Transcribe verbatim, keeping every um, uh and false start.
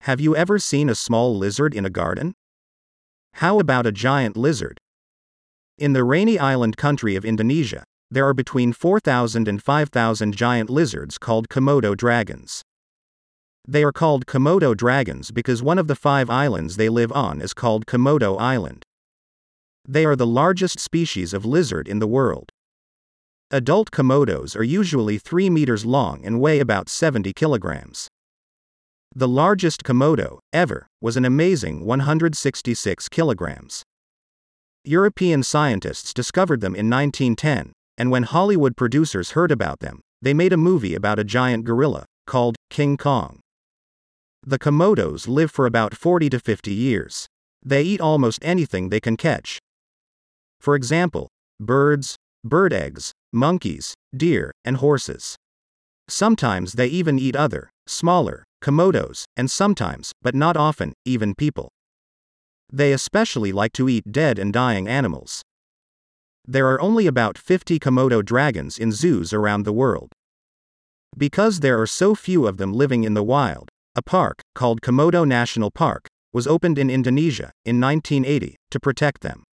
Have you ever seen a small lizard in a garden? How about a giant lizard? In the rainy island country of Indonesia, there are between four thousand and five thousand giant lizards called Komodo dragons. They are called Komodo dragons because one of the five islands they live on is called Komodo Island. They are the largest species of lizard in the world. Adult Komodos are usually three meters long and weigh about seventy kilograms. The largest Komodo, ever, was an amazing one hundred sixty-six kilograms. European scientists discovered them in nineteen ten, and when Hollywood producers heard about them, they made a movie about a giant gorilla, called King Kong. The Komodos live for about forty to fifty years. They eat almost anything they can catch. For example, birds, bird eggs, monkeys, deer, and horses. Sometimes they even eat other, smaller, Komodos, and sometimes, but not often, even people. They especially like to eat dead and dying animals. There are only about fifty Komodo dragons in zoos around the world. Because there are so few of them living in the wild, a park, called Komodo National Park, was opened in Indonesia, in nineteen eighty, to protect them.